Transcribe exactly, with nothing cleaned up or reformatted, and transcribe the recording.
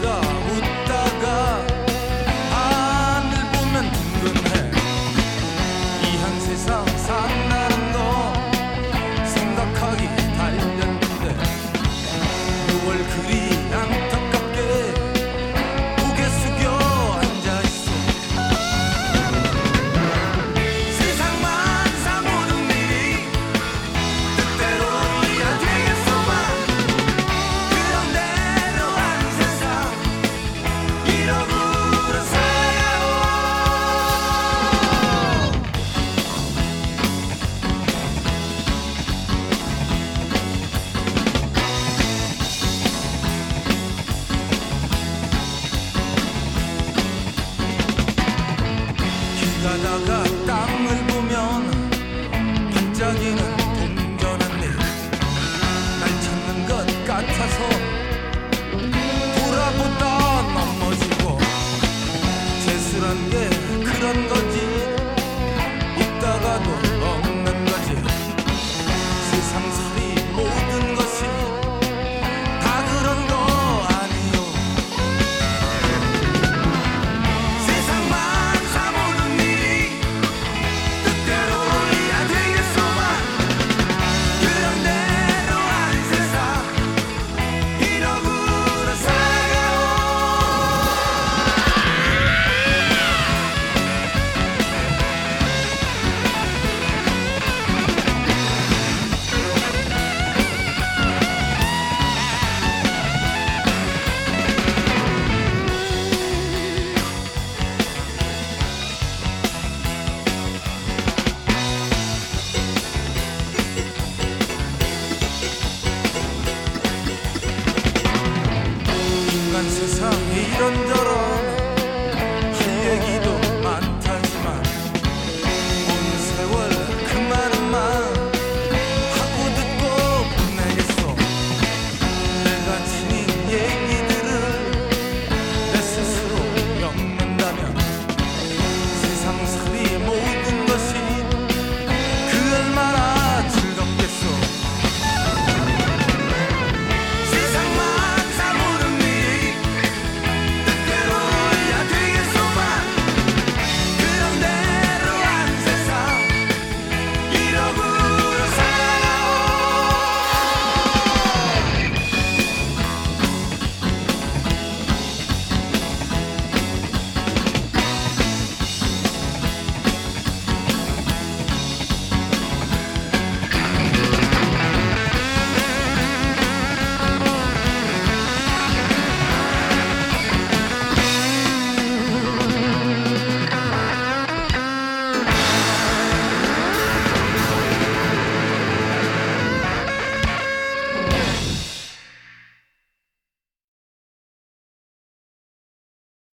우리가 웃다가 하늘 보면 든든해. 이 한 세상 산다는 거 생각하기 달렸는데 뭘 그리 안타깝게 고개 숙여 앉아있어. 세상 만사 모든 일이 뜻대로야 되겠소만 그런 대로 한 세상 이러고는 살아요. 길 가다가 땅을 보면 반짝이는 동전한 일 날 찾는 것 같아서 돌아보다 넘어지고 재수란 게 그런 거지 있다가도 없는 거지. 세상살이 모든 것이 다 그런 거 아니요. 세상 만사 모든 일이 뜻대로야 되겠소만 그런 대로 한 세상 이러고는 살아요. 인간 세상이 이런저런